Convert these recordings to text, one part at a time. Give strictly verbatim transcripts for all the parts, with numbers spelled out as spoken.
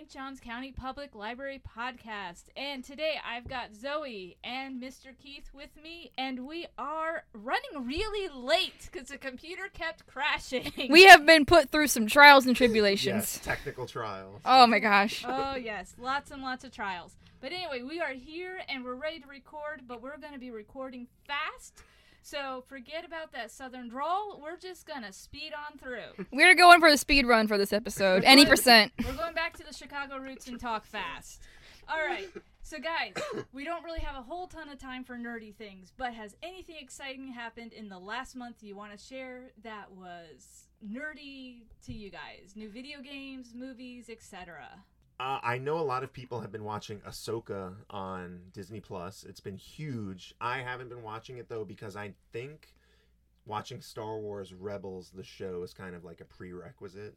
Saint Johns County Public Library podcast. And today I've got Zoe and Mister Keith with me, and we are running really late because the computer kept crashing. We have been put through some trials and tribulations. Yes, technical trials. Oh my gosh. Oh yes, lots and lots of trials. But anyway, we are here and we're ready to record, but we're going to be recording fast. So forget about that southern drawl. We're just going to speed on through. We're going for the speed run for this episode. Any percent. We're going back to the Chicago roots and talk fast. All right. So guys, we don't really have a whole ton of time for nerdy things, but has anything exciting happened in the last month you want to share that was nerdy to you guys? New video games, movies, et cetera. Uh, I know a lot of people have been watching Ahsoka on Disney Plus. It's been huge. I haven't been watching it, though, because I think watching Star Wars Rebels, the show, is kind of like a prerequisite.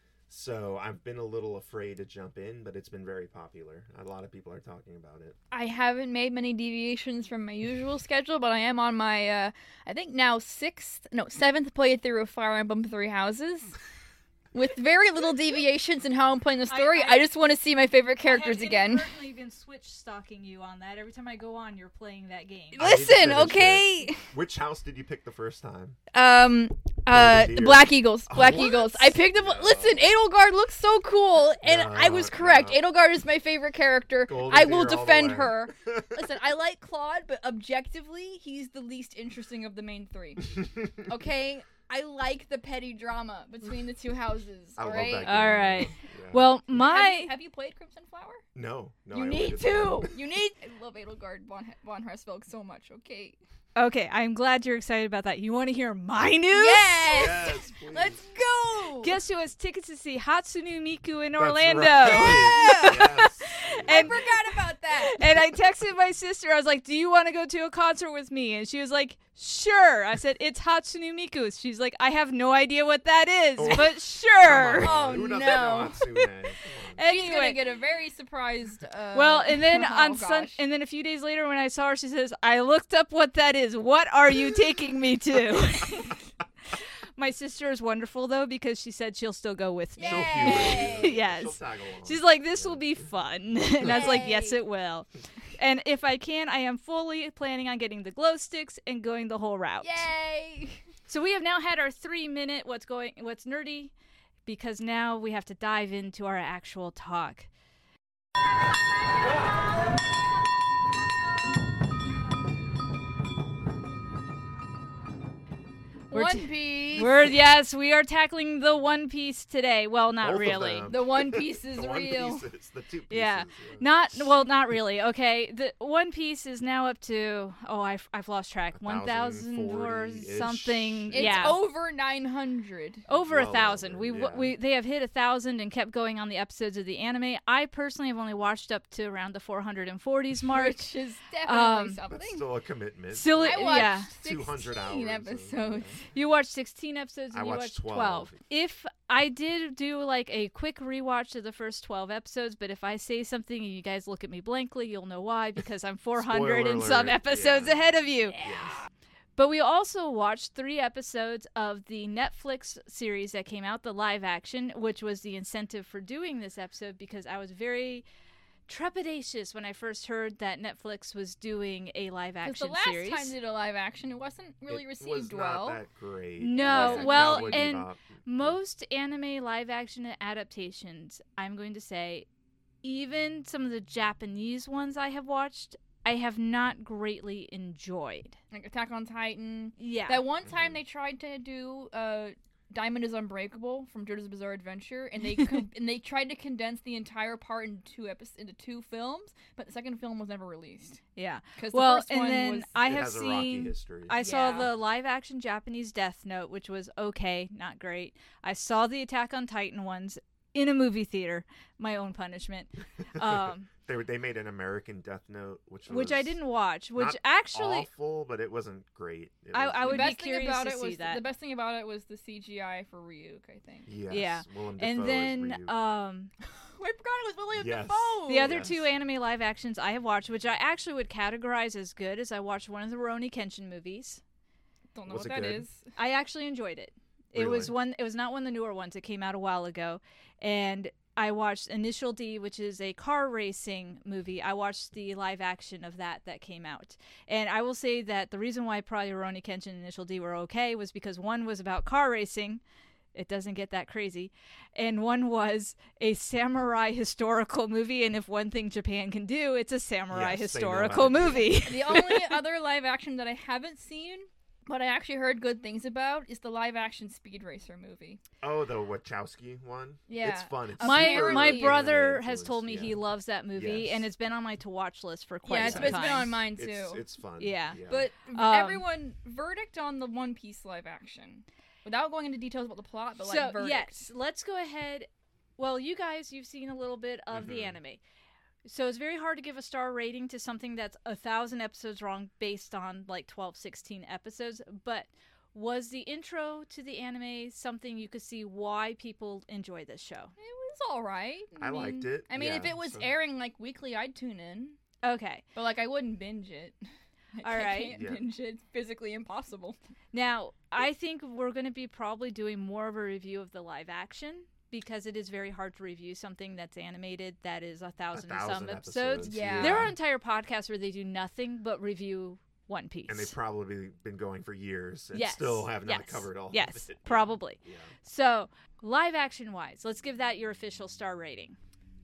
So I've been a little afraid to jump in, but it's been very popular. A lot of people are talking about it. I haven't made many deviations from my usual schedule, but I am on my, uh, I think now sixth, no, seventh playthrough of Fire Emblem Three Houses. With very little deviations in how I'm playing the story, I, I, I just want to see my favorite characters I have again. I've inadvertently been switch stalking you on that. Every time I go on, you're playing that game. Listen, okay? It. Which house did you pick the first time? Um, uh, Black Eagles. Black oh, Eagles. I picked them. No. Listen, Edelgard looks so cool, and no, I was correct. No. Edelgard is my favorite character. Gold I will defend the her. Listen, I like Claude, but objectively, he's the least interesting of the main three. Okay? I like the petty drama between the two houses. I all love right? that game. All right. Yeah. Well, my Have you, have you played Crimson Flower? No, no. You I need only to. did You need. I love Edelgard von von Harsfeld so much. Okay. Okay, I'm glad you're excited about that. You want to hear my news? Yes. Yes, please. Let's go. Guess who has tickets to see Hatsune Miku in That's Orlando? right. Yeah. Yes. And, I forgot about that. and I texted my sister. I was like, "Do you want to go to a concert with me?" And she was like, "Sure." I said, "It's Hatsune Miku." She's like, "I have no idea what that is, Oh. but sure." Come on. Oh, Who doesn't no. know Hatsune? Come on. She's gonna Anyway, get a very surprised. Uh, well, and then oh, on sun, gosh. and then a few days later, when I saw her, she says, "I looked up what that is. What are you taking me to?" My sister is wonderful though because she said she'll still go with me. She'll Yay. humor you. Yes. She'll tag along. She's like, "This will be fun," and I was like, Yay. "Yes, it will." And if I can, I am fully planning on getting the glow sticks and going the whole route. Yay! So we have now had our three minute what's going what's nerdy, because now we have to dive into our actual talk. We're One t- Piece. We're yes, we are tackling the One Piece today. Well, not Both of really. them. The One Piece is the one real. pieces, the two pieces. Yeah. Not well, not really. Okay, the One Piece is now up to oh, I've I've lost track. One thousand or forty-ish. something. It's yeah, over nine hundred. over a Well thousand. over, We yeah. we they have hit a thousand and kept going on the episodes of the anime. I personally have only watched up to around the four hundred forties mark. Which is definitely Um, That's something. still a commitment. Still, I watched yeah. two hundred sixteen hours. episodes. You watched sixteen episodes and I you watched watched twelve. twelve. If I did do like a quick rewatch of the first twelve episodes, but if I say something and you guys look at me blankly, you'll know why, because I'm four hundred and some alert, episodes yeah. ahead of you. Yes. But we also watched three episodes of the Netflix series that came out, the live action, which was the incentive for doing this episode, because I was very trepidatious when I first heard that Netflix was doing a live Because action the last series. time they did a live action, it wasn't really It received was well. Not that great. No, It wasn't well, Cowboy and Bebop. Most anime live action adaptations, I'm going to say, even some of the Japanese ones I have watched, I have not greatly enjoyed. Like Attack on Titan. Yeah. That one time they tried to do uh, Diamond is Unbreakable from JoJo's Bizarre Adventure, and they con- and they tried to condense the entire part into two episodes into two films, but the second film was never released. yeah. Because Well, the first and one then was I It have has a rocky seen. history. I saw Yeah. the live action Japanese Death Note, which was okay, not great. I saw the Attack on Titan ones in a movie theater, my own punishment. Um, They were, they made an American Death Note, which was which I didn't watch, which not actually awful, but it wasn't great. It I- was- I the would be best thing curious about to it see was that. the best thing about it was the C G I for Ryuk, I think. Yes, Yeah. Willem Dafoe and as then Ryu. um I forgot it was William Yes. Dafoe. the other Yes. two anime live actions I have watched, which I actually would categorize as good, is I watched one of the Rurouni Kenshin movies. Don't know Was what it that good? is. I actually enjoyed it. It was Really? one. It was not one of the newer ones. It came out a while ago, and I watched Initial D, which is a car racing movie. I watched the live action of that that came out. And I will say that the reason why probably Rurouni Kenshin and Initial D were okay was because one was about car racing. It doesn't get that crazy. And one was a samurai historical movie. And if one thing Japan can do, it's a samurai Yes, they know historical how to do movie. The only other live action that I haven't seen, but I actually heard good things about, is the live action Speed Racer movie. Oh, the Wachowski one? Yeah. It's fun. It's My super my Apparently- brother anime has told me influenced, he yeah. loves that movie, Yes. and it's been on my to watch list for quite Yeah, it's, some it's time. been on mine too. It's, it's fun. Yeah. But Um, everyone, verdict on the One Piece live action, without going into details about the plot, but like so verdict. yes, let's go ahead. Well, you guys, you've seen a little bit of the Mhm. anime, so it's very hard to give a star rating to something that's a thousand episodes long based on like twelve, sixteen episodes. But was the intro to the anime something you could see why people enjoy this show? It was all right. I liked mean- it, I mean, if yeah, it was so- airing like weekly, I'd tune in. Okay. But like, I wouldn't binge it. Like, All I right. can't Yeah. binge it. It's physically impossible. Now, I think we're going to be probably doing more of a review of the live action because it is very hard to review something that's animated that is a thousand, and some thousand episodes. episodes, Yeah. There are entire podcasts where they do nothing but review One Piece. And they've probably been going for years and Yes, still have not yes, covered all yes, of it. probably. Yeah. So, live action wise, let's give that your official star rating.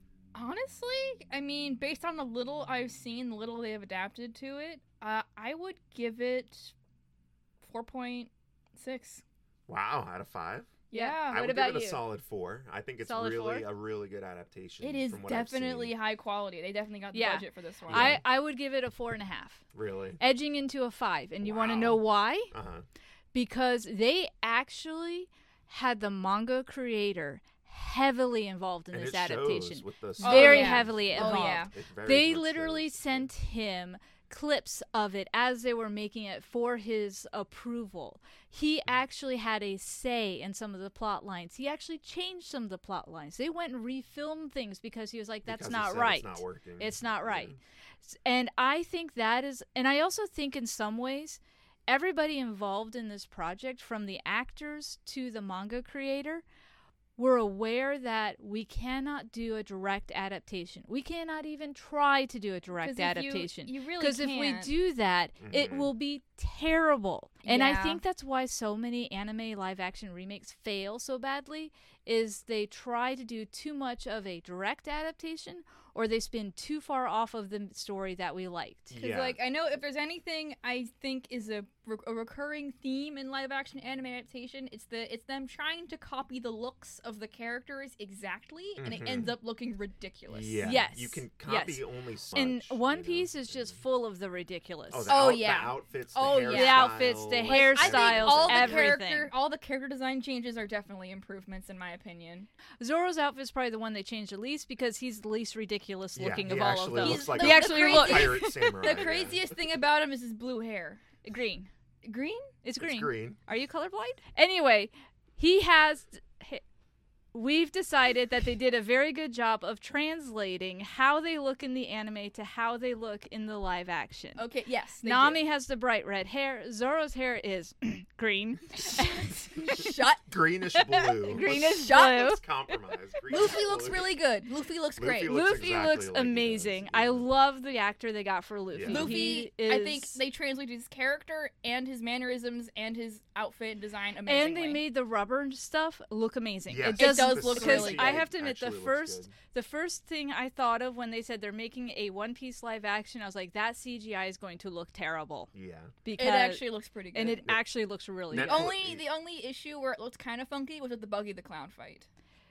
Honestly, I mean, based on the little I've seen, the little they have adapted to it, uh, I would give it four point six. Wow, out of five? Yeah. Yeah. I What would about give it you? a solid four. I think it's Solid really four? a really good adaptation. It is from what I've definitely seen. high quality. They definitely got the Yeah. budget for this one. I, I would give it a four and a half, Really. edging into a five. And you want to Wow. know why? Uh huh. Because they actually had the manga creator heavily involved in And this it shows adaptation. with the Oh, Very yeah. heavily Oh, involved. yeah. It very They much literally shows. sent him clips of it as they were making it for his approval. He actually had a say in some of the plot lines. He actually changed some of the plot lines. They went and refilmed things because he was like, that's Because he not said right. It's not working. It's not Yeah. right. S- And I think that is, and I also think in some ways, everybody involved in this project, from the actors to the manga creator, were aware that we cannot do a direct adaptation. We cannot even try to do a 'Cause direct if you- adaptation. You, really Because if we can't. do that, it Mhm. will be terrible. And I Yeah. think that's why so many anime live action remakes fail so badly, is they try to do too much of a direct adaptation, or they spin too far off of the story that we liked. Because, Yeah. like, I know if there's anything I think is a, re- a recurring theme in live action anime adaptation, it's the it's them trying to copy the looks of the characters exactly, and it Mhm. ends up looking ridiculous. Yeah. Yes, You can copy yes. only so And much, One you know, Piece is just and- full of the ridiculous. Oh, the Oh, out- yeah. The outfits, the Oh, yeah. hairstyles. The outfits, the Like, hair- I think hairstyles, all the everything. character, all the character design changes are definitely improvements in my opinion. Zoro's outfit's probably the one they changed the least because he's the least ridiculous Yeah, looking he of all of actually those. looks He's like the- he a actually the looks crazy- pirate samurai. The yeah. craziest thing about him is his blue hair. green. Green? It's It's green. green. Are you colorblind? Anyway, he has. he- We've decided that they did a very good job of translating how they look in the anime to how they look in the live action. Okay, yes. they Nami has the bright red hair. Zoro's hair is green. did. Shut. Greenish blue. Greenish Shut- blue. Let's compromise. Greenish Luffy looks blue. really good. Luffy looks Luffy great. looks Luffy exactly looks like he does, amazing. I yeah. love the actor they got for Luffy. Yeah. Luffy, He I think is- they translated his character and his mannerisms and his outfit design and amazingly. they made the rubber and stuff look amazing. Yes, it does, does the look because really I good. have to admit the actually looks first good. the first thing I thought of when they said they're making a One Piece live action, I was like, that C G I is going to look terrible Yeah. because it actually looks pretty good. and it actually looks really Netflix- good. only the only issue where it looked kind of funky was with the Buggy the Clown fight.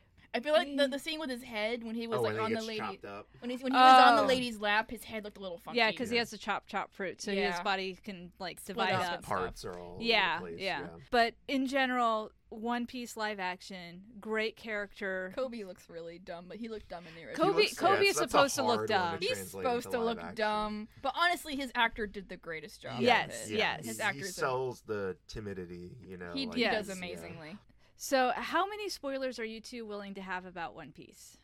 I feel like the, the scene with his head when he was oh, like when on he the gets lady chopped up. when he when he was on the Oh. lady's lap, his head looked a little funky. Yeah, because he Yeah. has to chop chop fruit, so Yeah. his body can like Split divide up. up. and Parts are all over Yeah, the place. yeah, But in general, One Piece live action, great character. Kobe looks really dumb, but he looked dumb in the original. Kobe- looks- Kobe yeah, is that's a supposed to look hard one dumb. He's translate supposed into to live look action. dumb, but honestly, his actor did the greatest job. Yes, with it. Yeah, yes. He, His he actor's a- sells the timidity, you know. He, like he Yes. does he's- yeah. amazingly. So, how many spoilers are you two willing to have about One Piece?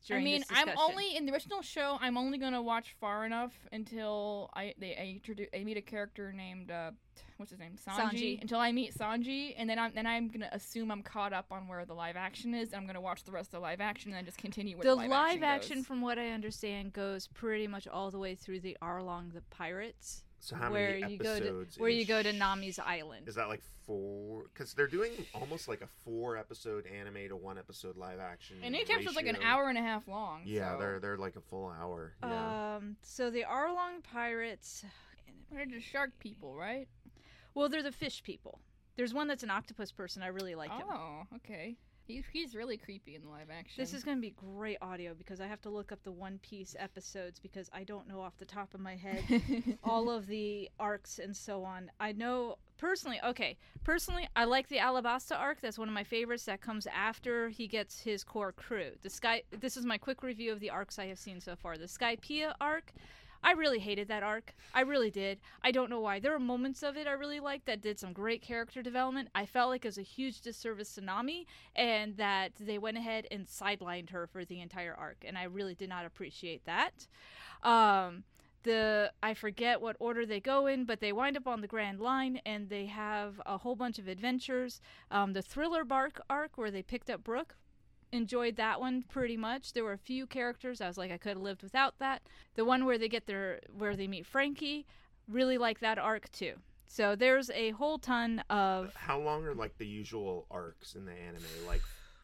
I during mean, this I'm discussion. only in the original show. I'm only gonna watch far enough until I they I, introduce, I meet a character named uh, what's his name Sanji, Sanji. Until I meet Sanji, and then I'm then I'm gonna assume I'm caught up on where the live action is. I'm gonna watch the rest of the live action and then just continue where The the, live, live action, action, goes. from what I understand, goes pretty much all the way through the Arlong the Pirates, So how where many you go to episodes? where you go to ish? Nami's island. Is that like four? Because they're doing almost like a four-episode anime to one-episode live-action. And each episode's like an ratio. hour and a half long. Yeah, so. they're they're like a full hour. Yeah. Um, so the Arlong Pirates, They're just shark people, right? well, they're the fish people. There's one that's an octopus person. I really like him. Oh, okay. He, he's really creepy in the live action. This is going to be great audio because I have to look up the One Piece episodes because I don't know off the top of my head all of the arcs and so on. I know personally, okay, personally, I like the Alabasta arc. That's one of my favorites. That comes after he gets his core crew. The Sky. This is my quick review of the arcs I have seen so far. The Skypiea arc. I really hated that arc. I really did. I don't know why. There were moments of it I really liked that did some great character development. I felt like it was a huge disservice to Nami and that they went ahead and sidelined her for the entire arc, and I really did not appreciate that. Um, the I forget what order they go in, but they wind up on the Grand Line and they have a whole bunch of adventures. Um, the Thriller Bark arc where they picked up Brooke. Enjoyed that one pretty much. There were a few characters I was like I could have lived without that. The one where they get their where they meet Frankie, really like that arc too. So there's a whole ton of How long are like the usual arcs in the anime? Like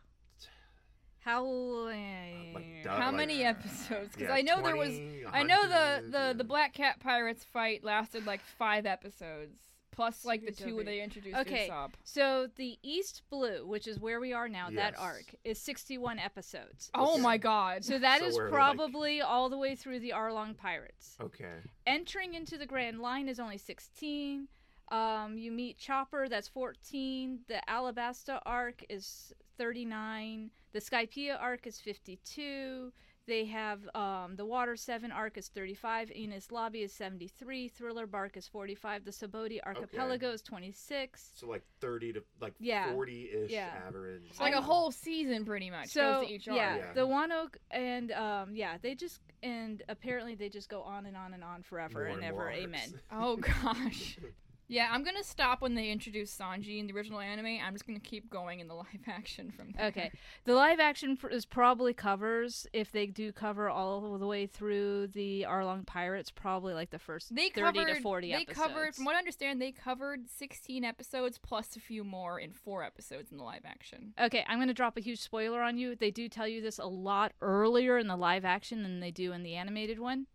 how like How like- many episodes? Because yeah, I know there was. twenty, I know the, one hundred, the, yeah. the Black Cat Pirates fight lasted like five episodes. Plus, like, the Series two where over. they introduced Okay. Usopp. So the East Blue, which is where we are now, that Yes. arc is sixty-one episodes. Oh Okay. my god. So that So is we're, like- probably all the way through the Arlong Pirates. Okay. Entering into the Grand Line is only sixteen. Um, you meet Chopper, that's fourteen. The Alabasta arc is thirty-nine. The Skypiea arc is fifty-two. They have um, the Water seven arc is thirty-five. Enos Lobby is seventy-three. Thriller Bark is forty-five. The Saboti Archipelago is twenty-six. So like thirty to like Yeah. forty-ish Yeah. average. It's like a whole season, pretty much. So goes to each arc. yeah, Yeah. the Wanoke and um, yeah, they just and apparently they just go on and on and on forever More and and more ever. arcs. Amen. Oh gosh. Yeah, I'm gonna stop when they introduce Sanji in the original anime. I'm just gonna keep going in the live action from there. Okay, the live action pr- is probably covers if they do cover all the way through the Arlong Pirates, probably like the first They thirty covered. to forty they episodes. covered, from what I understand, they covered sixteen episodes plus a few more in four episodes in the live action. Okay, I'm gonna drop a huge spoiler on you. They do tell you this a lot earlier in the live action than they do in the animated one.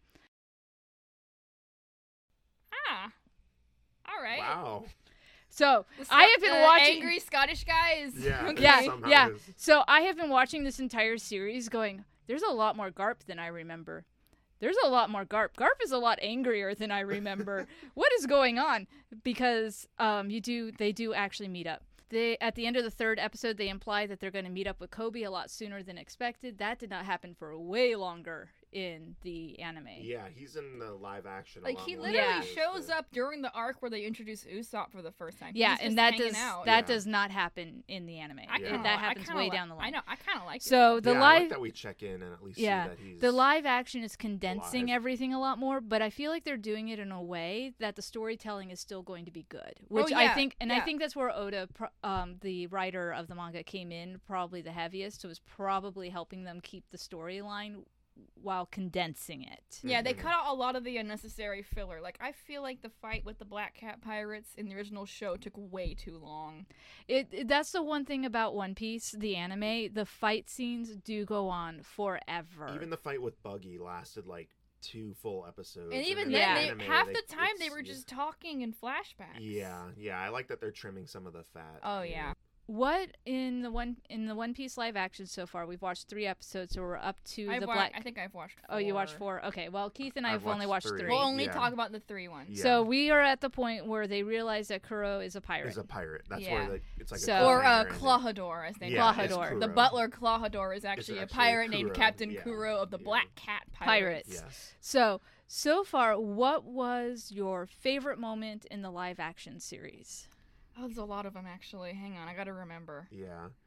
Ah, all right. Wow. So The I Sc- have been the watching. angry Scottish guys. Yeah. Okay. Yeah, somehow yeah. it is. So I have been watching this entire series going, there's a lot more Garp than I remember. There's a lot more Garp. Garp is a lot angrier than I remember. What is going on? Because um, you do, they do actually meet up. They at the end of the third episode, they imply that they're going to meet up with Kobe a lot sooner than expected. That did not happen for way longer in the anime. Yeah, he's in the live action. a Like lot he more literally than he is shows the- up during the arc where they introduce Usopp for the first time. Yeah, He's just and that hanging does out. that Yeah. does not happen in the anime. I Yeah. kinda That li- I happens kinda way li- down the line. I know. I kind of like it. So the yeah, I like live that we check in and at least Yeah, see that he's the live action is condensing alive. everything a lot more, but I feel like they're doing it in a way that the storytelling is still going to be good. Which I yeah, think, and I yeah. think that's where Oda, pro- um, the writer of the manga, came in probably the heaviest. So it was probably helping them keep the storyline while condensing it. Yeah, they Mhm. cut out a lot of the unnecessary filler. Like, I feel like the fight with the Black Cat Pirates in the original show took way too long. It, it that's the one thing about One Piece, the anime. The fight scenes do go on forever. Even the fight with Buggy lasted like two full episodes. And even in then, Yeah. the they, anime, half they- the time they it's- were just talking in flashbacks. Yeah, yeah. I like that they're trimming some of the fat. Oh, you yeah. know. What in the one in the One Piece live action so far? We've watched three episodes, so we're up to I've the wa- black. I think I've watched four. Oh, you watched four. Okay, well, Keith and I I've have only watched watched three. three. We'll only Yeah. talk about the three ones. Yeah. So we are at the point where they realize that Kuro is a pirate. Is a pirate. That's Yeah. where the, it's like So- a Or uh, cliffhanger, isn't it? Clawhador, as they Yeah, call it's him. Kuro. The butler Clawhador is actually a actually pirate named Kuro, Captain yeah. Kuro of the Yeah. Black Cat Pirates. Pirates. Yes. So so far, what was your favorite moment in the live action series? Oh, there's a lot of them actually. Hang on, I gotta remember. Yeah.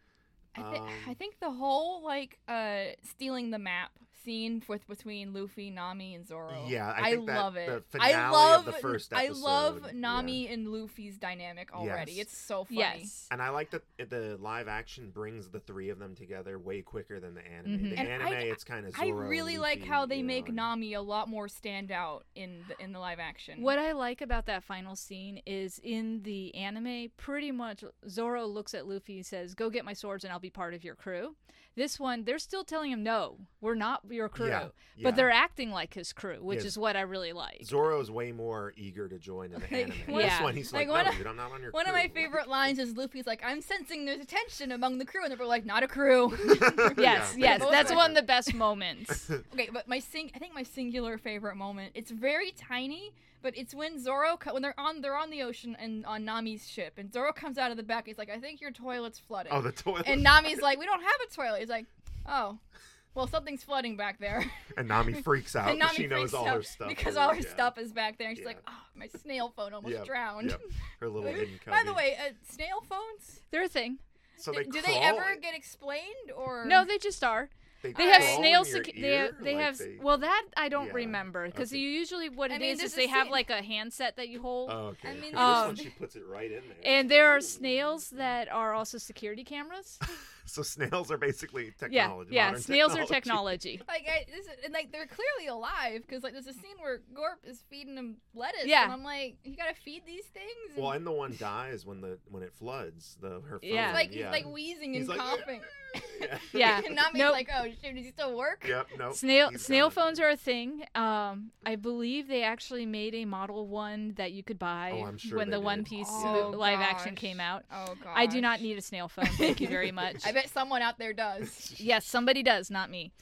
I, th- Um, I think the whole like uh stealing the map scene with between Luffy, Nami, and Zoro. Yeah, I I, think that love it. the I finale love of the first I love episode, Nami and Luffy's dynamic already. Yes. It's so funny. Yes. And I like that the live action brings the three of them together way quicker than the anime. Mhm. The And anime, I- it's kind of I really like how they make and... Nami a lot more stand out in the, in the live action. What I like about that final scene is in the anime, pretty much Zoro looks at Luffy and says, "Go get my swords and I'll be part of your crew." This one, they're still telling him, "No, we're not your crew." Yeah, yeah. But they're acting like his crew, which Yes. is what I really like. Zoro's way more eager to join in the Like, anime. one- This Yeah. one, he's like, like, one no, of- dude, I'm not on your One crew. of my favorite lines is Luffy's like, "I'm sensing there's tension among the crew," and they're like, "Not a crew." Yes, Yeah. yes, Both that's are- one of the best moments. Okay, but my sing I think my singular favorite moment, it's very tiny, but it's when Zoro co- when they're on they're on the ocean and on Nami's ship, and Zoro comes out of the back. He's like, "I think your toilet's flooding." Oh, the toilet. And Nami's like, "We don't have a toilet." He's like, "Oh, well, something's flooding back there." And Nami freaks out. and Nami she knows freaks all out her stuff. because is- all her yeah. stuff is back there, and she's Yeah. like, "Oh, my snail phone almost Yep, drowned." Yep. Her little hidden By cubby. the way, uh, snail phones? They're a thing. so Do, they do they crawl- ever get explained or No, they just are. They, They have crawl in snail. your Sec- they have. ear? They Like have. they- Well, that I don't Yeah, remember because okay. you usually what I it mean, is there's is a they have scene- like a handset that you hold. Oh, okay. I mean, 'Cause this Um, one, she puts it right in there. And there are snails that are also security cameras. So snails are basically Yeah, technology. yeah. modern Snails are technology. technology. like I, this is, and like they're clearly alive because like there's a scene where Gorp is feeding them lettuce. Yeah. and I'm like, you gotta feed these things. And Well, and the one dies when the when it floods. The her phone. Yeah. he's like yeah. he's like wheezing He's and like, coughing. yeah. Yeah. and Nami's Nope. like, oh shoot, does he still work? Yep. No. Snail he's snail gone. phones are a thing. Um, I believe they actually made a model one that you could buy Oh, I'm sure when they the One did. Piece Oh, live action gosh. came out. Oh god. I do not need a snail phone. Thank you very much. I bet someone out there does. Yes, somebody does, not me.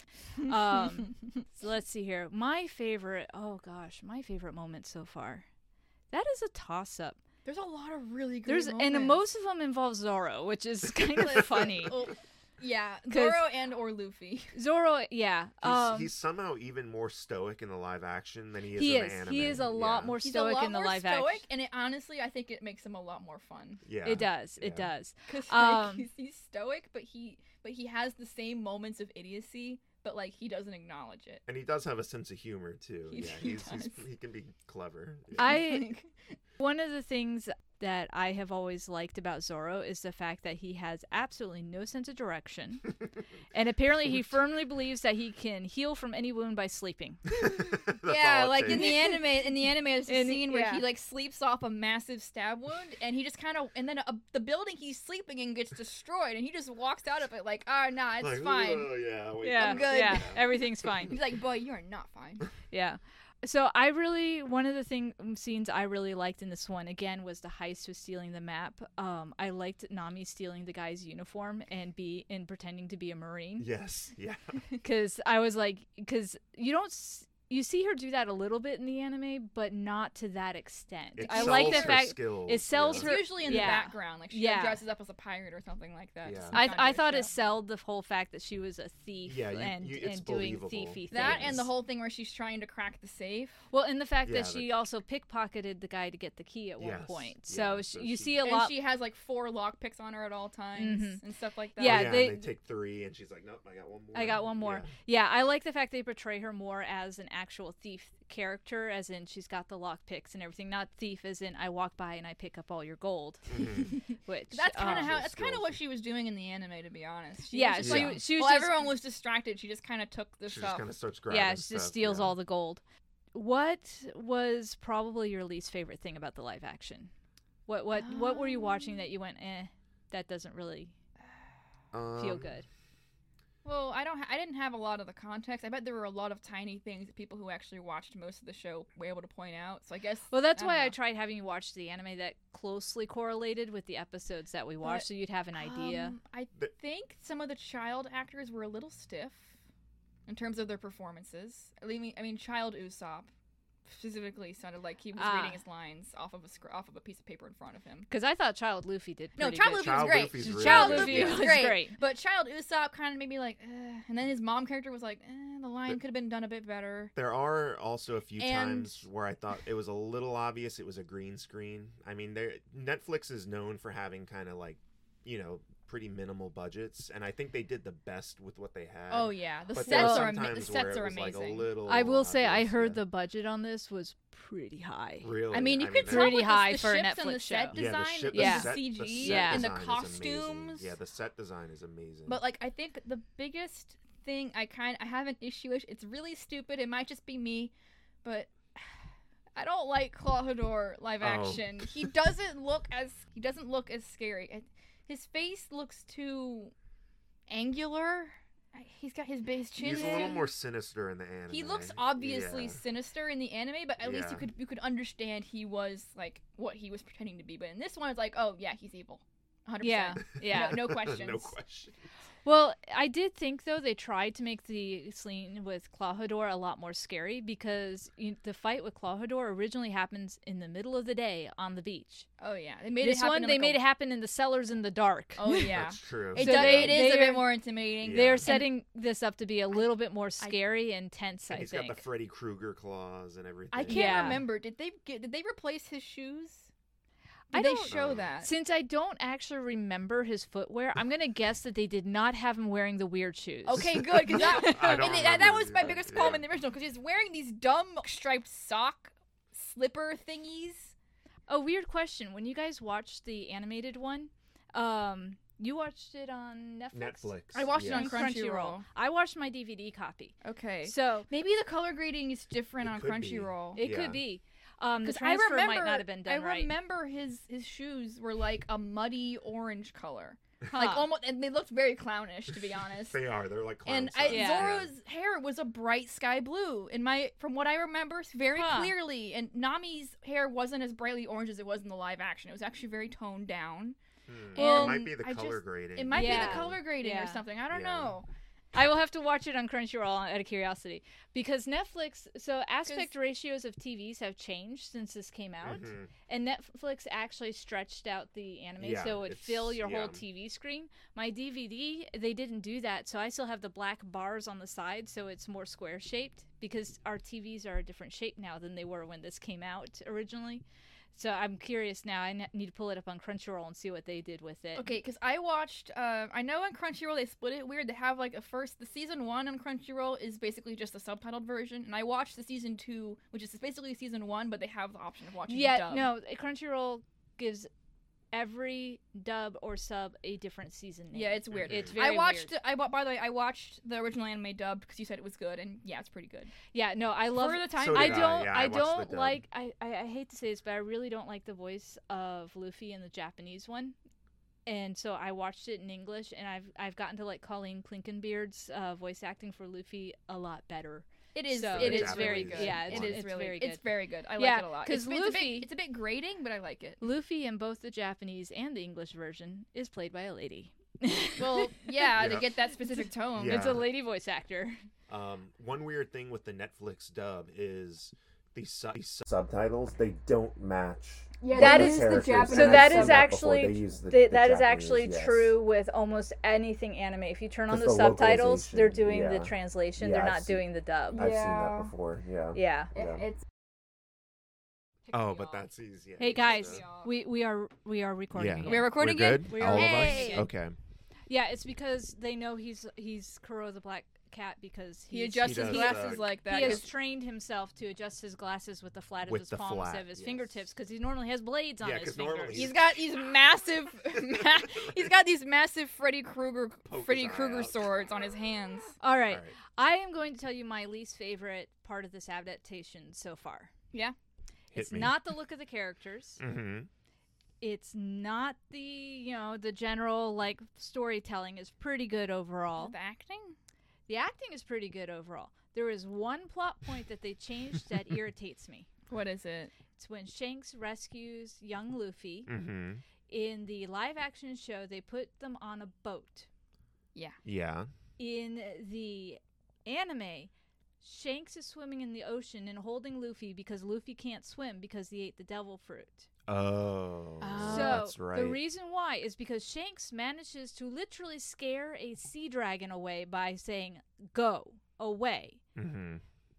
Um, so let's see here. My favorite. Oh gosh, my favorite moment so far. That is a toss up. There's a lot of really good There's moments. and most of them involve Zoro, which is kind of funny. Oh, yeah, 'Cause- Zoro and or Luffy. Zoro, yeah. He's, Um, he's somehow even more stoic in the live action than he is he in is. the anime. He is a lot Yeah. more He's stoic a lot in the more live stoic, action. and it honestly, I think it makes him a lot more fun. Yeah. It does. It Yeah. does. Because Um, like, he's, he's stoic, but he but he has the same moments of idiocy, but like he doesn't acknowledge it. And he does have a sense of humor too. He- yeah, he he's, he's does. he can be clever. Yeah. I Like, one of the things that I have always liked about Zoro is the fact that he has absolutely no sense of direction, and apparently he firmly believes that he can heal from any wound by sleeping. That's yeah, all it like in takes. the anime, in the anime, there's a In- scene where yeah. he like sleeps off a massive stab wound, and he just kind of, and then a, the building he's sleeping in gets destroyed, and he just walks out of it like, ah, nah, it's Like, fine. "Oh, yeah, wait, Yeah, I'm good." yeah, everything's fine. He's like, boy, you are not fine. Yeah. So I really one of the thing scenes I really liked in this one again was the heist with stealing the map. Um, I liked Nami stealing the guy's uniform and be and pretending to be a marine Yes, yeah. because I was like because you don't s- you see her do that a little bit in the anime, but not to that extent. It I like sells the her fact skills, it sells It's yeah. her- usually in yeah. the background, like she Yeah. like, dresses up as a pirate or something like that. Yeah. just I not I do thought show. it sold the whole fact that she was a thief Yeah, you- and you- it's and doing believable. thiefy things. That and the whole thing where she's trying to crack the safe. well, and the fact Yeah, that the- she also pickpocketed the guy to get the key at one Yes, point. yeah, So, so sh you she- see a and lot. she has like four lock picks on her at all times Mhm. and stuff like that. Yeah, Oh, yeah, they- and they take three, and she's like, "Nope, I got one more." I got one more. Yeah, I like the fact they portray her more as an actual thief character, as in she's got the lock picks and everything. Not thief as in I walk by and I pick up all your gold. Mhm. Which That's kind of um, how. Those That's kind of skills. what she was doing in the anime, to be honest. She Yeah, was just she, like, she was well, just, everyone was distracted. She just kind of took the She just stuff. kind of starts grabbing. yeah, she just stuff, steals yeah. all the gold. What was probably your least favorite thing about the live action? What what what were you watching that you went, eh, that doesn't really feel Um, good? Well, I don't. Ha- I didn't have a lot of the context. I bet there were a lot of tiny things that people who actually watched most of the show were able to point out. So I guess. Well, that's I why don't I know. tried having you watch the anime that closely correlated with the episodes that we watched, But, so you'd have an idea. Um, I The- think some of the child actors were a little stiff in terms of their performances. I mean, I mean, Child Usopp specifically sounded like he was Ah. reading his lines off of a scr- off of a piece of paper in front of him. Because I thought Child Luffy did No, pretty Child good. Luffy Child was great. Luffy's really Child good, Luffy yeah. was was great. great. But Child Usopp kind of made me like, eh. And then his mom character was like, eh, the line But- could have been done a bit better. There are also a few And- times where I thought it was a little obvious it was a green screen. I mean, there Netflix is known for having kind of like, you know, pretty minimal budgets, and I think they did the best with what they had. Oh yeah, the But there sets were are ama- sometimes the where sets it are was, like, a amazing. little I will say I obvious, heard yeah. the budget on this was pretty high. Really? I mean, you I could mean, tell Pretty with the- high the for a ships and the Netflix set show. yeah, the design, ship, the, the Yeah. set, C the G, set Yeah. and the design is amazing. costumes. Yeah, the set design is amazing. But like, I think the biggest thing I kind I have an issue with. It's really stupid. It might just be me, but I don't like Claw Hador live Oh. action. He doesn't look as he doesn't look as scary. It- His face looks too angular. He's got his base chin. he's a little more sinister in the anime. He looks obviously Yeah. sinister in the anime, but at least you Yeah. could you could understand he was like what he was pretending to be. But in this one, it's like, oh yeah, he's evil, one hundred Yeah, percent. yeah. No, no questions. no question. Well, I did think though they tried to make the scene with Claw Hador a lot more scary because you, the fight with Claw Hador originally happens in the middle of the day on the beach. Oh yeah, they made This it happen. one in, they like, made a- it happen in the cellars in the dark. Oh yeah, That's true. it, So does, they- it is a they're- bit more intimidating. Yeah. They're And- setting this up to be a little bit more scary and tense. And I he's think. got the Freddy Krueger claws and everything. I can't Yeah. remember. Did they get? Did they replace his shoes? Did I they don't show know. that? Since I don't actually remember his footwear, I'm gonna guess that they did not have him wearing the weird shoes. Okay, good. Because that, I don't and it- that, that remember was my either, biggest yeah. problem in the original. Because he's wearing these dumb striped sock slipper thingies. A weird question. When you guys watched the animated one, um, you watched it on Netflix. Netflix. I watched it yes. on Crunchyroll. I watched my D V D copy. Okay. So Maybe the color grading is different It on could be. Crunchyroll. it Yeah. could be. Um, the Because I transfer remember, might not have been done I right. remember his his shoes were like a muddy orange color, Huh. like almost, and they looked very clownish, to be honest. They are. They're like clown And I, size. Yeah. Zoro's hair was a bright sky blue. In my, from what I remember, very Huh. clearly. And Nami's hair wasn't as brightly orange as it was in the live action. It was actually very toned down. Hmm. Well, it might be the I color just- grading. It might be Yeah. the color grading or Yeah. something. I don't Yeah. know. I will have to watch it on Crunchyroll out of curiosity because Netflix. So aspect ratios of T Vs have changed since this came out, Mhm. and Netflix actually stretched out the anime Yeah, so it would it's- fill your yeah. whole T V screen. My D V D, they didn't do that, so I still have the black bars on the side, so it's more square shaped because our T Vs are a different shape now than they were when this came out originally. So I'm curious now. I ne- need to pull it up on Crunchyroll and see what they did with it. Okay, because I watched. Uh, I know on Crunchyroll they split it weird. They have like a first. The season one on Crunchyroll is basically just a subtitled version, and I watched the season two, which is basically season one, but they have the option of watching. Yeah, dub. no, Crunchyroll gives every dub or sub a different season name. Yeah, it's weird. It's Mhm. very I watched. weird. I wa- by the way, I watched the original anime dubbed because you said it was good, and yeah, it's pretty good. Yeah, no, I love For the time, So I did I, don't yeah, I, I watched the don't dub. like I, I I hate to say this, but I really don't like the voice of Luffy in the Japanese one. And so I watched it in English, and I've I've gotten to like Colleen Clinkenbeard's uh, voice acting for Luffy a lot better. it is. So it the is very Japanese good. Yeah, it it's- is it's really. very It's good. very good. I Yeah, like it a lot. 'cause It's, it's a Luffy- bit. It's a bit grating, but I like it. Luffy in both the Japanese and the English version is played by a lady. Well, yeah, to Yeah. get that specific tone. Yeah. It's a lady voice actor. Um, one weird thing with the Netflix dub is the, su- the subtitles, they don't match. Yeah, what that the is the characters- Japanese and So I've that seen is before. actually- They use the, They, the that is Japanese, actually yes. true with almost anything anime. If you turn on Just the, the subtitles, they're localization, doing the yeah. translation. Yeah, they're I've not seen- doing the dub. I've seen yeah. that before, yeah. Yeah. Yeah. It's Oh, but that's easy. Hey guys, So- we we are we are recording Yeah. again. We're recording We're it. good? We All are of Hey. us? Okay. Yeah, it's because they know he's he's Kuro the Black Cat because He he's, adjusts He his does, glasses uh, like that. he has 'cause- trained himself to adjust his glasses with the flat of With his the palm flat, instead of his yes. fingertips because he normally has blades on Yeah, his 'cause normally fingers. He's got these massive, ma- he's got these massive Freddy Krueger, Poke Freddy his eye Krueger out. swords on his hands. All right. All right. I am going to tell you my least favorite part of this adaptation so far. Yeah. Hit It's me. not the look of the characters. Mm-hmm. It's not the, you know, the general like storytelling is pretty good overall. The acting? The acting is pretty good overall. There is one plot point that they changed that irritates me. What is it? It's when Shanks rescues young Luffy. Mm-hmm. In the live action show, they put them on a boat. Yeah. In the anime, Shanks is swimming in the ocean and holding Luffy because Luffy can't swim because he ate the devil fruit. Oh. Oh. So that's right. the reason why is because Shanks manages to literally scare a sea dragon away by saying, "Go away." mm-hmm.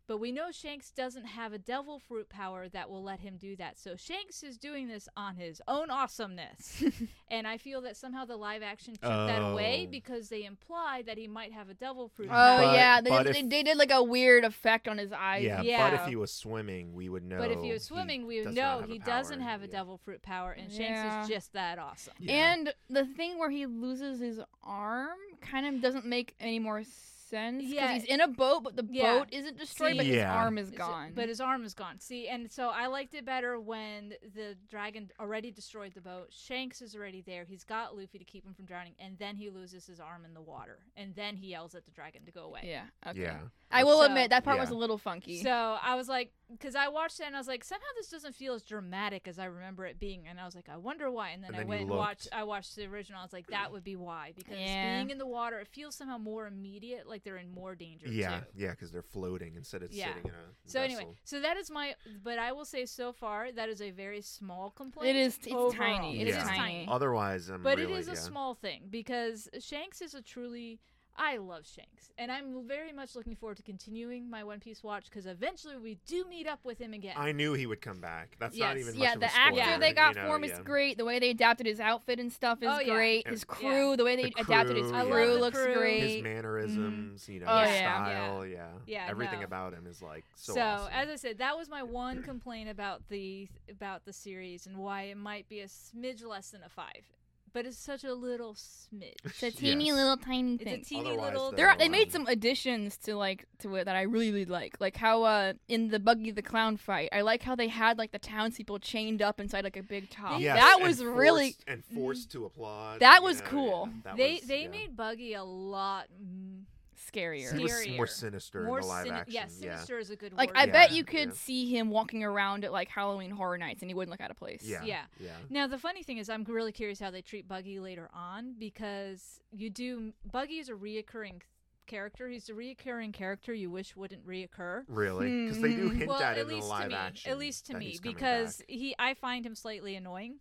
But we know Shanks doesn't have a devil fruit power that will let him do that. So Shanks is doing this on his own awesomeness. And I feel that somehow the live action took that away Oh. because they implied that he might have a devil fruit Oh power. But- yeah, they, but they, if- they did like a weird effect on his eyes. Yeah, Yeah. but if he was swimming, we would know. But if he was swimming, we would does know not have a he doesn't power. have a Yeah. devil fruit power, and Yeah. Shanks is just that awesome. Yeah. And the thing where he loses his arm kind of doesn't make any more sense because Yeah. he's in a boat, but the Yeah. boat isn't destroyed, See- but his Yeah. arm is So- gone. But his arm is gone. See, and so I liked it better when the dragon already destroyed the boat. Shanks is already there. He's got Luffy to keep him from drowning, and then he loses his arm in the water, and then he yells at the dragon to go away. yeah, okay. Yeah. I will So- admit that part Yeah. was a little funky. So I was like, because I watched it and I was like, somehow this doesn't feel as dramatic as I remember it being, and I was like, I wonder why. And then, And I then you went and looked. watched. I watched the original. I was like, that would be why, because Yeah. being in the water, it feels somehow more immediate, like they're in more danger. Yeah, too. yeah, because they're floating instead of Yeah. sitting in a So anyway, vessel. so that is my, but I will say so far that is a very small complaint. It is- it's overall. tiny. It It is is tiny. Otherwise, I'm But really, it is a yeah. small thing because Shanks is a truly. I love Shanks, and I'm very much looking forward to continuing my One Piece watch because eventually we do meet up with him again. I knew he would come back. That's not Yes. even yeah, much of the a actor spoiler, they got you know, for him yeah. is great. The way they adapted his outfit and stuff is Oh, yeah. great. And- His crew, the way they The adapted his crew, I crew love the looks crew. great. His mannerisms, you know, Oh, his yeah. style, yeah. Yeah, Everything no. about him is like so, So, awesome. as I said, that was my one complaint about the about the series and why it might be a smidge less than a five, but it's such a little smidge. It's a teeny Yes. little tiny It's a thing. teeny Otherwise, little. they're There, they made Um, some additions to like to it that I really, really like. Like how uh in the Buggy the Clown fight, I like how they had like the townspeople chained up inside like a big top. Yes, that and was really forced- and forced to applaud. That you was know, cool. yeah, that They was, they yeah. made Buggy a lot mm, scarier. He was scarier. more sinister more in the live sini- action. Yeah, sinister is a good Like word. I Yeah, bet you could yeah. see him walking around at like Halloween Horror Nights and he wouldn't look out of place. Yeah, Yeah. yeah, Now the funny thing is, I'm really curious how they treat Buggy later on because you do. Buggy is a reoccurring character. He's a reoccurring character you wish wouldn't reoccur. Really, because they do Mhm. hint Well, at it at in the least to live me, action. at least to that me, he's coming because back. he, I find him slightly annoying,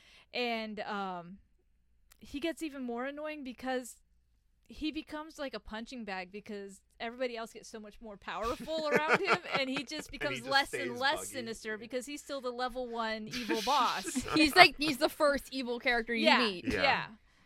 and um, he gets even more annoying because he becomes like a punching bag because everybody else gets so much more powerful around him, and he just becomes just less stays and less Buggy. sinister because he's still the level one evil boss. He's like he's the first evil character you yeah, meet. yeah, Yeah.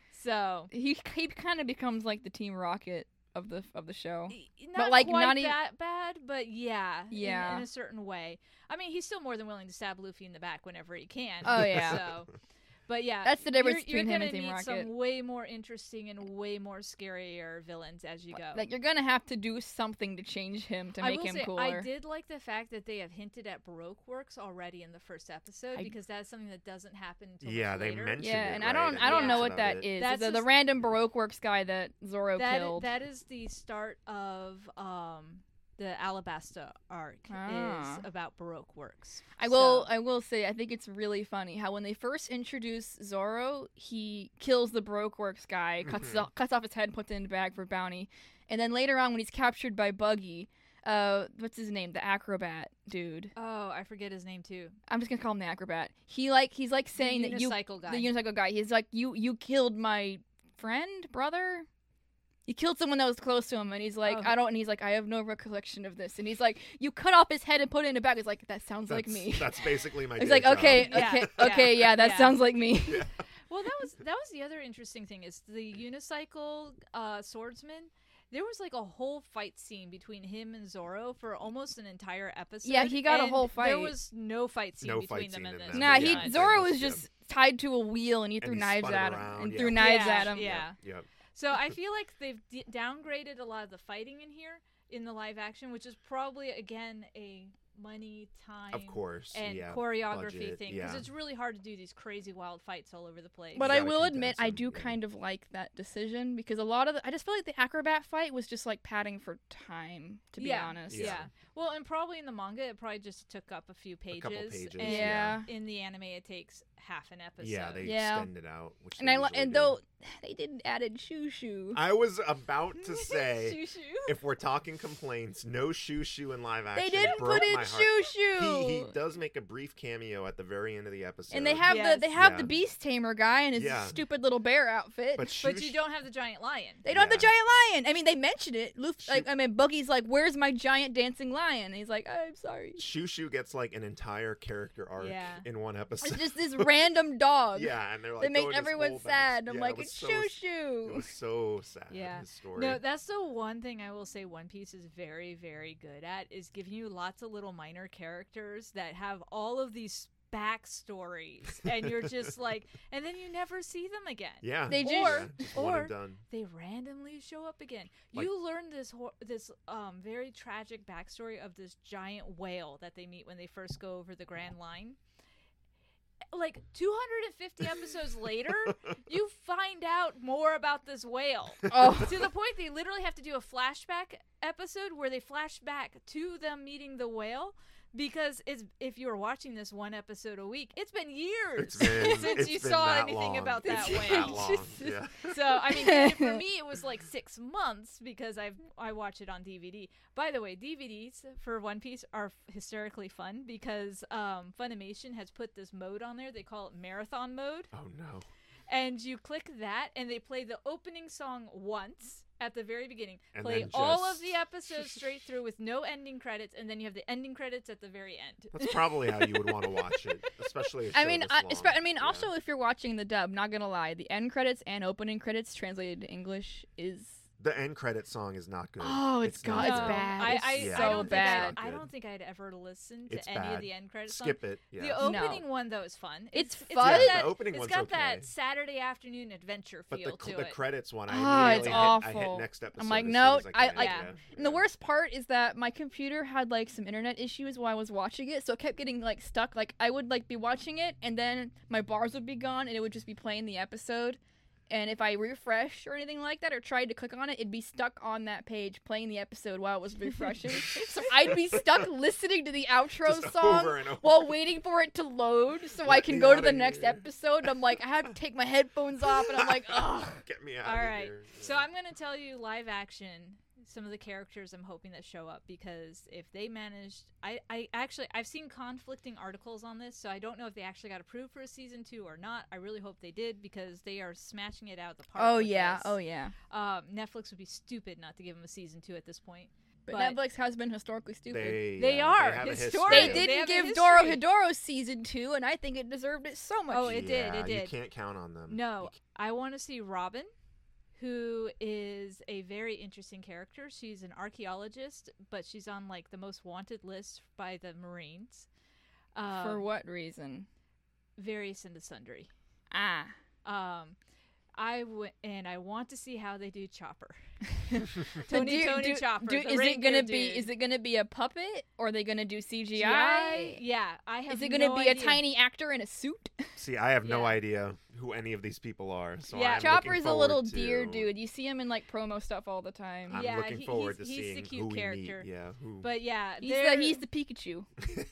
So He he kind of becomes like the Team Rocket of the of the show. y- not like, quite not e- that bad, but yeah, in- Yeah. in, a certain way. I mean, he's still more than willing to stab Luffy in the back whenever he can. Oh, yeah. So, but yeah, That's the difference you're, between you're him and gonna Team meet Rocket. some way more interesting and way more scarier villains as you go. Like you're gonna have to do something to change him to I make will him say, cooler. I did like the fact that they have hinted at Baroque works already in the first episode I- because that's something that doesn't happen until Yeah, much they later. mentioned yeah, it, and right? I don't And I don't yeah. know mention what that of it. is. That's the, the just- random Baroque Works guy that Zoro That, killed. that is the start of um, the Alabasta arc Ah. is about Baroque works. I will So- I will say I think it's really funny how when they first introduce Zoro, he kills the Baroque Works guy, cuts Mhm. off, cuts off his head, and puts it in the bag for bounty, and then later on when he's captured by Buggy, uh, what's his name, the acrobat dude. Oh, I forget his name too. I'm just gonna call him the acrobat. He like he's like saying the that you unicycle guy. the unicycle guy. He's like you you killed my friend, brother. You killed someone that was close to him, and he's like, Oh. I don't. And he's like, I have no recollection of this. And he's like, you cut off his head and put it in a bag. He's like, that sounds like That's- me. That's basically my. He's day like, job. okay, Yeah, okay, yeah, okay, yeah, that yeah. sounds like me. Well, that was that was the other interesting thing is the unicycle uh, swordsman. There was like a whole fight scene between him and Zoro for almost an entire episode. Yeah, he got a and whole There fight. was no fight scene No between fight them scene in in this. that, Nah, but he yeah, Zoro it was- was just tied to a wheel, and he And threw he knives spun it at him, around, and yeah. threw knives Yeah, at him. yeah. Yep. So I feel like they've d- downgraded a lot of the fighting in here in the live action, which is probably again a money, time, Of course. and yeah. choreography budget, thing because yeah. it's really hard to do these crazy wild fights all over the place. But You I gotta will admit, condense I them, do yeah. kind of like that decision because a lot of the, I just feel like the acrobat fight was just like padding for time, to be yeah, honest. Yeah. Yeah. Well, and probably in the manga, it probably just took up a few pages. couple pages, And yeah. in the anime, it takes half an episode. Yeah, they Yeah. extend it out. Which And they I li- usually and do. though they didn't added Shoo Shoo. I was about to say, Shoo shoo. if we're talking complaints, no shoo shoo in live action. didn't broke put in my my heart. Shoo Shoo. He, he does make a brief cameo at the very end of the episode. And they have Yes. the they have Yeah. the Beast Tamer guy in his Yeah. stupid little bear outfit. but, But Shoo- you don't have the giant lion. They don't have the Yeah. giant lion. I mean, they mention it. Luff, Shoo- like, I mean, Buggy's like, "Where's my giant dancing lion?" And he's like, "I'm sorry." Shoo Shoo gets like an entire character arc Yeah. in one episode. It's just this random dog. yeah, and they're like They make going this everyone whole back- sad. I'm yeah, like, it was "It's so, Shoo It Shoo." was so sad. Yeah. His story. No, that's the one thing I will say One Piece is very, very good at is giving you lots of little minor characters that have all of these backstories, and you're just like, and then you never see them again. yeah. They just- yeah, just one or- and done. They randomly show up again. Like- you learn this hor- this um very tragic backstory of this giant whale that they meet when they first go over the Grand Line. Like two hundred fifty episodes later, you find out more about this whale. Oh, To the point they literally have to do a flashback episode where they flash back to them meeting the whale, because it's if you were watching this one episode a week, it's been years It's been, since it's you been saw that anything long. about that It's whale. That long. Just- Yeah. So I mean, and for me, it was like six months because I I watch it on D V D. By the way, D V Ds for One Piece are hysterically fun because um, Funimation has put this mode on there. They call it Marathon Mode, Oh no. and you click that, and they play the opening song once at the very beginning. And play then all of just- the episodes straight through with no ending credits, and then you have the ending credits at the very end. That's probably how you would want to watch it, especially. A show I mean, this I, long. espe- I mean, Yeah. also if you're watching the dub, not gonna lie, the end credits and opening credits translated to English is the end credit song is not good. Oh, it's not God, it's good. bad. I, It's I, Yeah. I so don't bad. Think I'd, I Good. don't think I'd ever listen to It's any bad. of the end credits. Skip it. Yeah. The opening one though is fun. It's got fun? Yeah, that- the opening it's one's got okay. that Saturday afternoon adventure But the, feel cl- to the it. credits one, I Ah, it's immediately hit, I awful. hit next episode. I'm like, as soon no, as I, I- can. like- yeah. And the yeah. worst part is that my computer had like some internet issues while I was watching it, so it kept getting like stuck. Like I would like be watching it, and then my bars would be gone, and it would just be playing the episode. And if I refreshed or anything like that, or tried to click on it, it'd be stuck on that page playing the episode while it was refreshing. So I'd be stuck listening to the outro Just song over and over. while waiting for it to load, so I Let can me go to outta the next here. episode. And I'm like, I have to take my headphones off, and I'm like, ugh. Get me out All of right. here. So Yeah. I'm going to tell you live action some of the characters I'm hoping that show up, because if they managed, I, I actually I've seen conflicting articles on this, so I don't know if they actually got approved for a season two or not. I really hope they did, because they are smashing it out of the park. Oh with yeah, this. oh yeah. Um, Netflix would be stupid not to give them a season two at this point. But, But- Netflix has been historically stupid. They, They yeah, are. They have a Historic. They history. They didn't have a give history. Doro Hidoro season two, and I think it deserved it so much. Oh, it did, Yeah, it did. You can't count on them. No, You I want to see Robin, who is a very interesting character. She's an archaeologist, but she's on like the most wanted list by the Marines. Um, For what reason? Various and sundry. Ah. Um, I w- and I want to see how they do Chopper. But Tony, do- Tony do- Chopper. do- the is it reindeer gonna be? dude. Is it gonna be a puppet, or are they gonna do C G G I? I? Yeah, I have. Is it gonna no be a idea. tiny actor in a suit? See, I have no Yeah. idea who any of these people are. So Yeah. I'm Chopper's looking a little forward deer to- dude. You see him in like promo stuff all the time. I'm Yeah, looking he- forward he's- to he's the seeing cute who we character. meet. Yeah, who? But yeah, He's they're- the he's the Pikachu.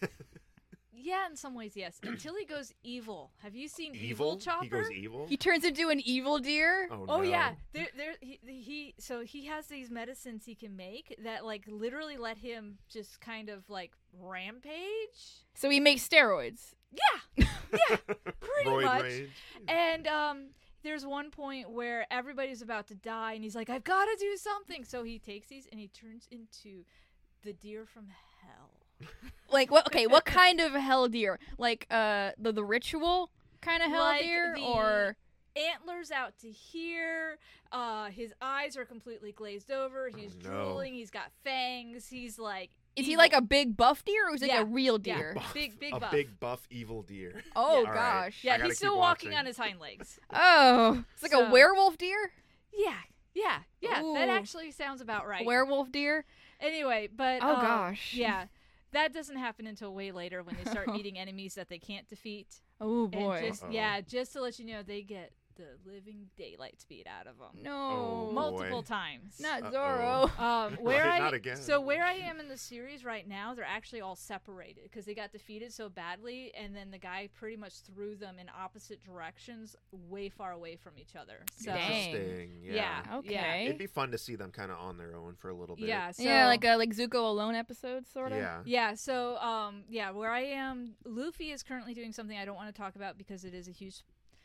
yeah, in some ways, yes. Until he goes evil. Have you seen Evil, evil? Chopper? He goes evil. He turns into an evil deer. oh, Oh no. yeah, there, there, he, he, so he has these medicines he can make that like literally let him just kind of like rampage. So he makes steroids. Yeah, yeah, pretty Roid much. rage. And um, there's one point where everybody's about to die, and he's like, "I've got to do something." So he takes these and he turns into the deer from hell. Like what? Okay, what kind of hell deer? Like uh the the ritual kind of hell Like deer, the- or Antlers out to here. Uh, his eyes are completely glazed over. He's Oh, no. drooling. He's got fangs. He's like. is he evil. like a big buff deer, or is he Yeah, like a real yeah. deer? Buff- Big- big a buff. big buff evil deer. Oh Yeah. All right. gosh. I Yeah, gotta he's still keep walking watching. on his hind legs. Oh, it's like So- a werewolf deer. Yeah, yeah, yeah. That Ooh. actually sounds about right. Werewolf deer. Anyway, but Oh, um, gosh. yeah, that doesn't happen until way later when they start meeting enemies that they can't defeat. Oh And boy. just Uh-oh. yeah, just to let you know, they get the living daylights beat out of him. No. Oh, Multiple boy. times. Not Uh-oh. Zoro. Um, where Right, I not again. so where I am in the series right now, they're actually all separated because they got defeated so badly, and then the guy pretty much threw them in opposite directions, way far away from each other. So Dang. Interesting. Yeah. yeah, Okay. yeah, It'd be fun to see them kind of on their own for a little bit. yeah. So, yeah, like a like Zuko alone episode, sort of. Yeah. yeah. So um, yeah, where I am, Luffy is currently doing something I don't want to talk about because it is a huge.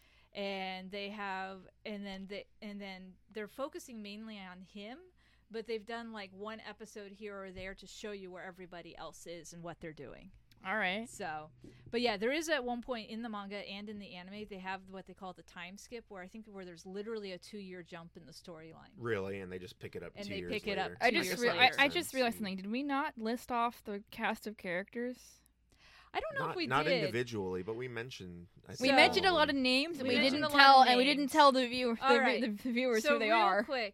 And they have, and then they, and then they're focusing mainly on him, but they've done like one episode here or there to show you where everybody else is and what they're doing. All right. So, but yeah, there is at one point in the manga and in the anime, they have what they call the time skip, where I think where there's literally a two-year jump in the storyline. Really, and they just pick it up And two they years pick it up later. I two just years re- I, later. I just realized something. Did we not list off the cast of characters? I don't know Not, if we not did. individually, but we mentioned. I We So- mentioned a lot of names, and We we, mentioned didn't a lot tell, of and we names. didn't tell the viewer, All the, right. the viewers so who they real are. quick,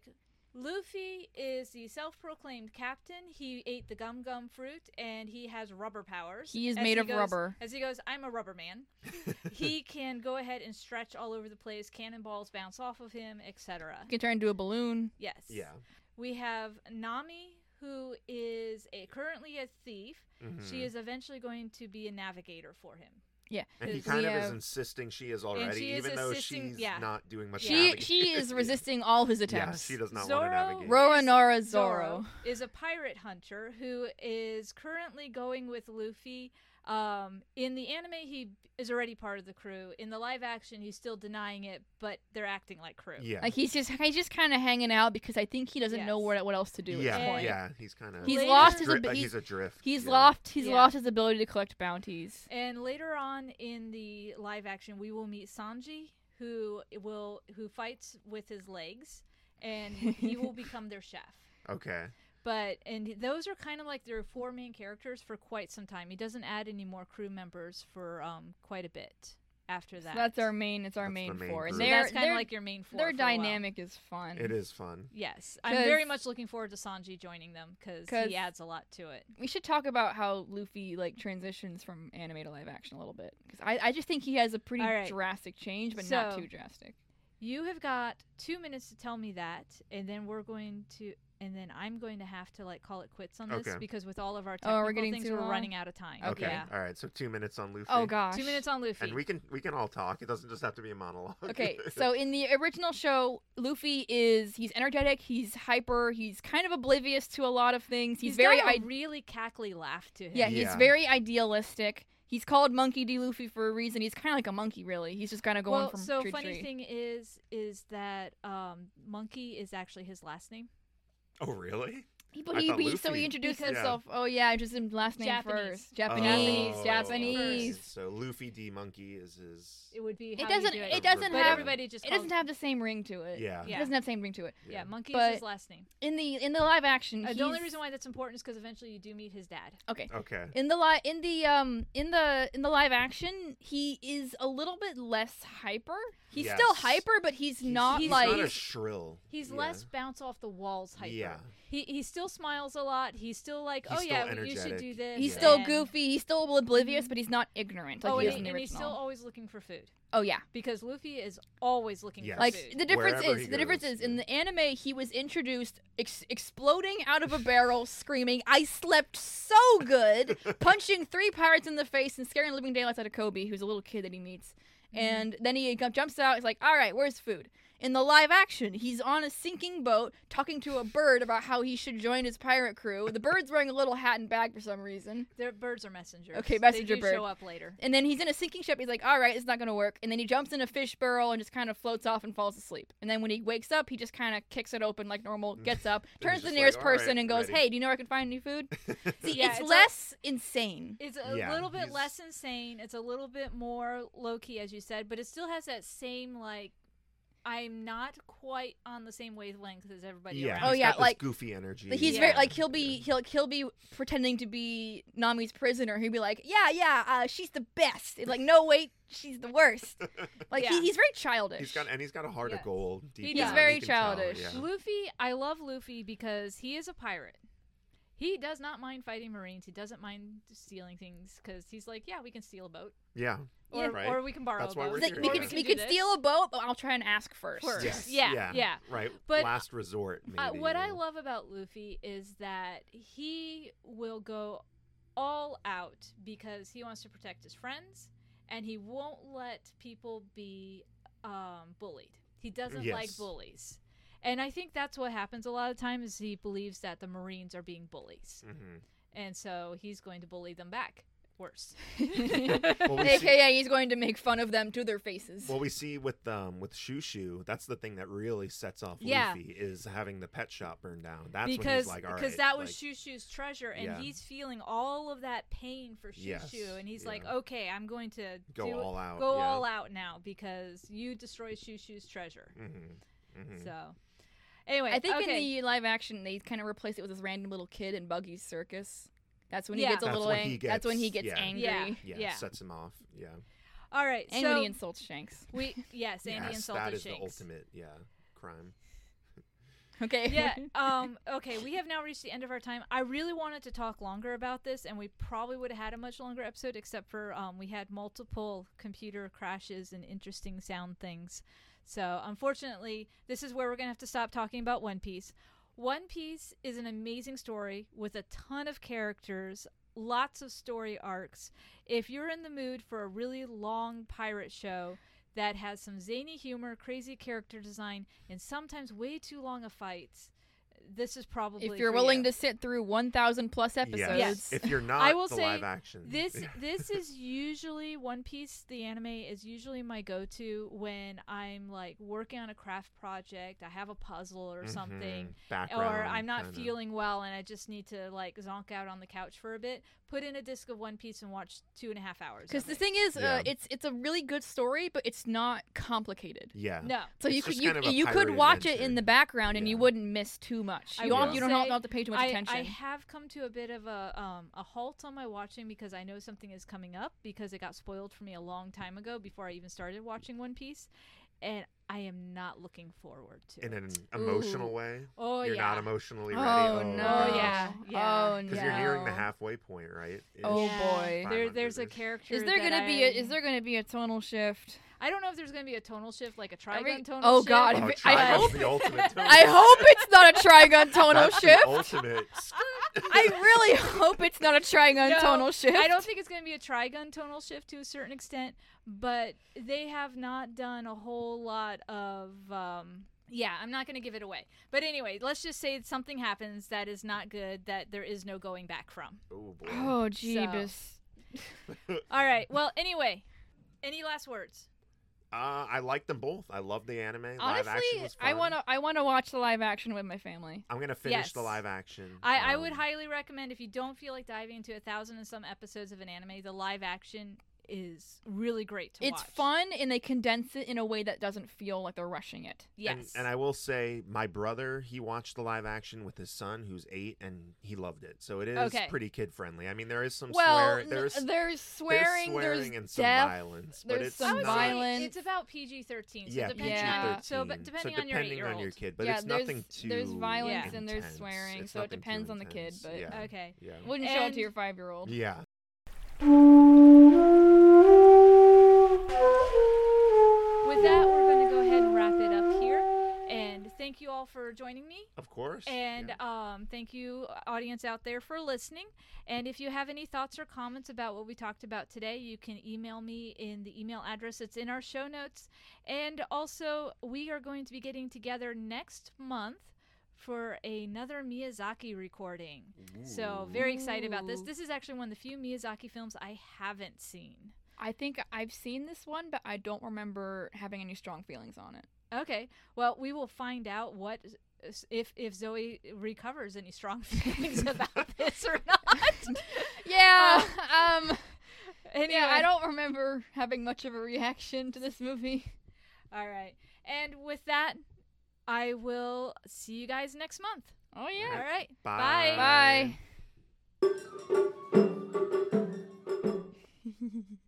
Luffy is the self-proclaimed captain. He ate the gum gum fruit, and he has rubber powers. He is As made of goes- rubber. As he goes, I'm a rubber man. He can go ahead and stretch all over the place. Cannonballs bounce off of him, et cetera. Can turn into a balloon. Yes. Yeah. We have Nami, who is a currently a thief. Mhm. She is eventually going to be a navigator for him. Yeah. And he Is- kind we of is have- insisting she is already, she is even though assisting- she's yeah. not doing much. She navigating. she is resisting all his Yeah, attempts. she does not Zoro- want to navigate. Roronoa Zoro. Zoro is a pirate hunter who is currently going with Luffy. Um, in the anime, he is already part of the crew. In the live action, he's still denying it, but they're acting like crew. Yeah. Like he's just he's just kind of hanging out because I think he doesn't know Yes. what what else to do yeah, at this point. yeah, he's kind of. He's Later- lost his Dri- abi- uh, he's, he's adrift. he's yeah. lost he's Yeah. lost his ability to collect bounties. And later on in the live action, we will meet Sanji, who will who fights with his legs, and he will become their chef. Okay. But and those are kind of like their four main characters for quite some time. He doesn't add any more crew members for um quite a bit after So that. that's our main it's our That's the main main four. And group. So they're that's kind of they're- like your main four. their for a while. dynamic is fun. It is fun. Yes, I'm 'Cause- very much looking forward to Sanji joining them because 'Cause- he adds a lot to it. We should talk about how Luffy like transitions from anime to live action a little bit because I, I just think he has a pretty All right. drastic change, but not So- too drastic. You have got two minutes to tell me that, and then we're going to, and then I'm going to have to like call it quits on this Okay. because with all of our Oh, technical we're getting things, too we're long? running out of time. Okay. Yeah. All right. So two minutes on Luffy. Oh gosh. Two minutes on Luffy. And we can we can all talk. It doesn't just have to be a monologue. Okay, so in the original show, Luffy is he's energetic, he's hyper, he's kind of oblivious to a lot of things. He's, He's very got a I- really cackly laugh to him. yeah, he's Yeah. very idealistic. He's called Monkey D. Luffy for a reason. He's kind of like a monkey, really. He's just kind of going well, from so tree to funny tree. thing is, is that um, Monkey is actually his last name. Oh really? He, but I he, thought he- so Luffy- he introduced Because- himself. Oh yeah, just his last name Japanese. first. Japanese, Oh, Japanese. okay. So Luffy D Monkey is his. It would be. It how doesn't. You do It, it, doesn't But have. everybody just. It calls- doesn't have the same ring to it. Yeah. It Yeah. doesn't have the same ring to it. Yeah, Monkey But is his last name. In the in the live action, Uh, the only he's- reason why that's important is because eventually you do meet his dad. okay. Okay. In the li- in the um in the in the live action, he is a little bit less hyper. He's still Yes. hyper, but he's, He's- not he's like not a shrill. He's yeah. less bounce off the walls hyper. Yeah. He he still smiles a lot. He's still like, He's oh yeah, still you should energetic. do this. he's Yeah. still and- goofy. He's still oblivious, but he's not ignorant like oh, he and, is in he, the and he's original. still always looking for food oh yeah. because Luffy is always looking Yes. for Like food. the difference Wherever is he the difference goes, is in yeah. the anime he was introduced ex- exploding out of a barrel, screaming, "I slept so good," punching three pirates in the face and scaring the living daylights out of Kobe, who's a little kid that he meets. And then he g- jumps out. He's like, "All right, where's food?" In the live action, he's on a sinking boat talking to a bird about how he should join his pirate crew. The bird's wearing a little hat and bag for some reason. Their birds are messengers. Okay, messenger they do bird. show up later. And then he's in a sinking ship. He's like, all right, it's not going to work. And then he jumps in a fish barrel and just kind of floats off and falls asleep. And then when he wakes up, he just kind of kicks it open like normal, gets up, Then turns to he's the just nearest like, "All right, person and goes, ready." hey, do you know where I can find any food? See, Yeah, it's, it's a- less insane. It's a Yeah, little bit he's- less insane. It's a little bit more low key, as you said, but it still has that same like. I'm not quite on the same wavelength as everybody Yeah. around. Oh, he's yeah, got this like- goofy energy. Like, he's Yeah. very like he'll be he'll he'll be pretending to be Nami's prisoner. He'll be like, yeah, yeah, uh, she's the best. It's like, no, wait, she's the worst. Like Yeah. he, he's very childish. He's got and he's got a heart Yes. of gold. Deep He down. does. very You can tell, childish. yeah. Luffy, I love Luffy because he is a pirate. he does not mind fighting Marines. He doesn't mind stealing things because he's like, yeah, we can steal a boat. Yeah. Or, Right. or we can borrow That's a why boat. we're It's here. like, we Or could we can we do could this. steal a boat, but I'll try and ask first. First. Yes. Yeah, yeah. Right. But- last resort. Maybe. Uh, what I or- love about Luffy is that he will go all out because he wants to protect his friends, and he won't let people be um, bullied. He doesn't like Yes. bullies. And I think that's what happens a lot of times is he believes that the Marines are being bullies. Mhm. And so he's going to bully them back. Worse. Well, we see- A K A he's going to make fun of them to their faces. Well, we see with um with Shushu, that's the thing that really sets off Yeah. Luffy is having the pet shop burned down. That's when because he's like, all because right, that was like, Shushu's treasure, and Yeah. he's feeling all of that pain for Shushu, Yes, and he's yeah. like, okay, I'm going to go do, all out. go yeah. all out now because you destroyed Shushu's treasure. Mm-hmm. Mm-hmm. So, anyway, I think okay. in the live action they kind of replaced it with this random little kid in Buggy's circus. That's when he Yeah. gets a That's little. when ang- he that's when he gets- gets yeah. angry. Yeah. yeah, yeah. sets him off. Yeah. all right, And so when he insults Shanks. we yes, Andy yes, insulted that is Shanks. the ultimate, yeah, crime. Okay. Yeah. Um. Okay. We have now reached the end of our time. I really wanted to talk longer about this, and we probably would have had a much longer episode, except for um, we had multiple computer crashes and interesting sound things. So unfortunately, this is where we're gonna have to stop talking about One Piece. One Piece is an amazing story with a ton of characters, lots of story arcs. If you're in the mood for a really long pirate show that has some zany humor, crazy character design, and sometimes way too long of fights, this is probably If you're for willing you. to sit through one thousand plus episodes. Yes. If you're not I will the say live action, This this is usually One Piece, the anime is usually my go-to when I'm like working on a craft project, I have a puzzle or something, Mhm. Background, or I'm not kinda. feeling well and I just need to like zonk out on the couch for a bit. Put in a disc of One Piece and watch two and a half hours. Because of the it. thing is, Yeah. uh, it's it's a really good story, but it's not complicated. Yeah. no, So It's you could just you, kind of a you could pirate watch it adventure. in the background and you Yeah. wouldn't miss too much. I You, don't, will you don't say have, don't have to pay too much I, attention. I have come to a bit of a um, a halt on my watching because I know something is coming up because it got spoiled for me a long time ago before I even started watching One Piece, and I am not looking forward to In it. an emotional way. Oh You're yeah. not emotionally Oh, ready. no. Oh yeah. Yeah. Oh no. Because you're nearing the halfway point, right? Oh, Ish. boy. There, there's a five hundred-ish. character. Is there that gonna be a I- is there gonna be a tonal shift? I don't know if there's gonna be a tonal shift, like a Are we- trigon tonal oh, shift. God, Oh, if it- I Trigon's hope the ultimate tone. I hope it's not a trigon tonal That's shift. the ultimate. I really hope it's not a trigon No, tonal shift. I don't think it's gonna be a trigon tonal shift to a certain extent, but they have not done a whole lot of. Um, yeah, I'm not gonna give it away. But anyway, let's just say something happens that is not good, that there is no going back from. Oh boy. Oh Jeebus. All right. Well, anyway, any last words? Uh, I like them both. I love the anime. live Honestly, action was fun. I wanna I wanna watch the live action with my family. I'm gonna finish the Yes. live action. I, I would Um, highly recommend if you don't feel like diving into a thousand and some episodes of an anime, the live action is really great to It's watch. fun and they condense it in a way that doesn't feel like they're rushing it. Yes. And, and I will say, my brother, he watched the live action with his son, who's eight, and he loved it. So it is Okay. pretty kid friendly. I mean, there is some Well, swear, n- there's there's swearing, there's swearing there's and some death, violence, but there's it's I some would not, say violence. it's about P G thirteen. So yeah, depending Yeah. on P G thirteen. so but depending so on your depending eight-year-old. on your kid, but yeah, it's there's nothing too there's violence Yeah. and there's intense. swearing, It's so it nothing too depends on the kid, intense. but yeah. Okay. Yeah. wouldn't show it And- to your five year old. Yeah. With that, we're going to go ahead and wrap it up here. And thank you all for joining me. Of course. And yeah. um, thank you, audience out there, for listening. And if you have any thoughts or comments about what we talked about today, you can email me in the email address that's in our show notes. And also, we are going to be getting together next month for another Miyazaki recording. So, very excited about this. Ooh. This is actually one of the few Miyazaki films I haven't seen. I think I've seen this one, but I don't remember having any strong feelings on it. Okay. Well, we will find out what if if Zoe recovers any strong feelings about this or not. Yeah, um, Anyway, yeah, I don't remember having much of a reaction to this movie. All right. And with that, I will see you guys next month. Oh yeah. All right. Bye. Bye. Bye.